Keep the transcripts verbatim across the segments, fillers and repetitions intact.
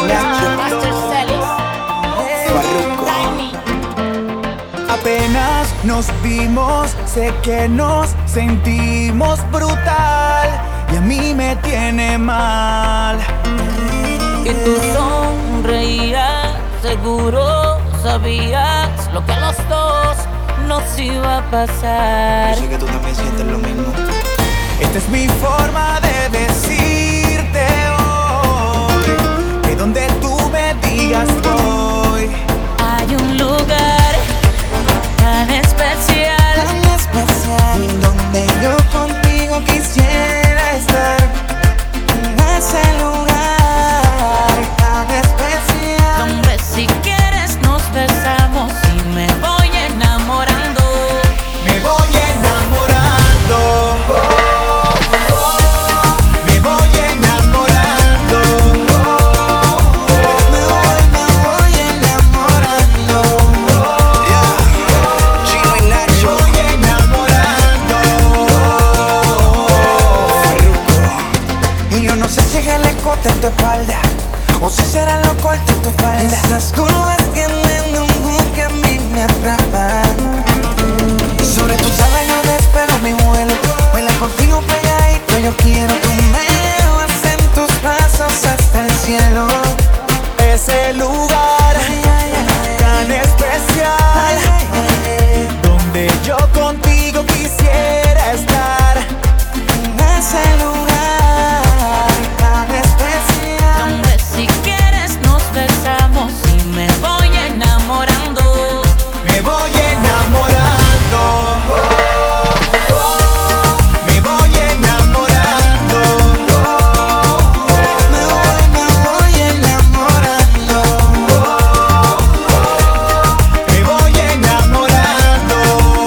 Master Celis, Farruko. Tiny. Apenas nos vimos, sé que nos sentimos brutal y a mí me tiene mal. Que tú sonreías, seguro sabías lo que a los dos nos iba a pasar. Yo sé que tú también sientes lo mismo. Esta es mi forma de decirte hoy que donde tú me digas voy. Hay un lugar tan especial, Tan especial, donde yo contigo quisiera estar. En ese lugar tan especial, donde si quieres nos besamos y me voy enamorando. me voy enamorando. Me voy enamorando. Me voy, me voy enamorando. Chino y Me Nacho. voy enamorando. Y yo no sé si es el escote en tu espalda o si será lo corto en tu falda. Esas curvas tienen un hook que a mí me atrapan. Sobre tus alas yo despego mi vuelo. Baila contigo pegadito, yo quiero. Tú me llevas en tus brazos hasta el cielo. Ese lugar tan especial, donde yo contigo quisiera estar. En ese lugar tan especial. Donde si quieres nos besamos y me voy enamorando. Me voy enamorando. Me voy enamorando. Me voy, me voy enamorando. Me voy enamorando.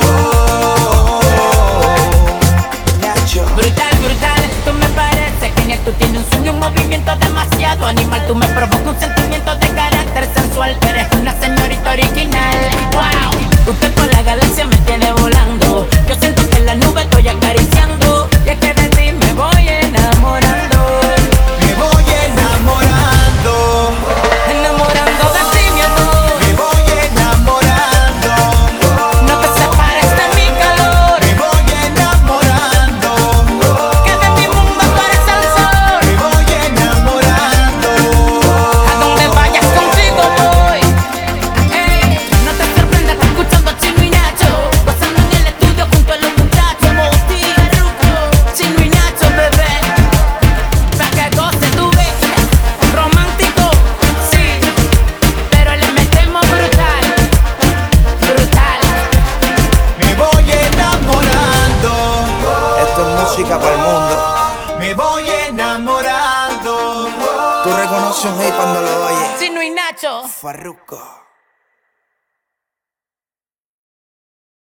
Nacho. Brutal, brutal, tú me pareces genial. Tú tienes un sueño, un movimiento demasiado animal. Tú me provocas un sentimiento de carácter sensual. Eres una señorita original. Wow, usted por la galaxia me tiene volando. Yo siento que en la nube estoy acariciando. Y es que de ti me voy enamorando. Me voy enamorando. Enamorando de ti, mi amor. Me voy enamorando. No te separes de mi calor. Me voy enamorando. Que de mi mundo tú eres el sol. Me voy enamorando. A donde vayas contigo voy. Ey, no te sorprendas escuchando a Chino y Nacho, gozando en el estudio junto a los muchachos. Moti, Farruko, Chino y Nacho, bebé. Pa' que goce tu ves. Romántico, sí, pero le metemos brutal. Brutal. Me voy enamorando. Esto es música para el mundo. Me voy enamorando. Tú reconoces un hit cuando lo oyes. Chino y Nacho. Farruko.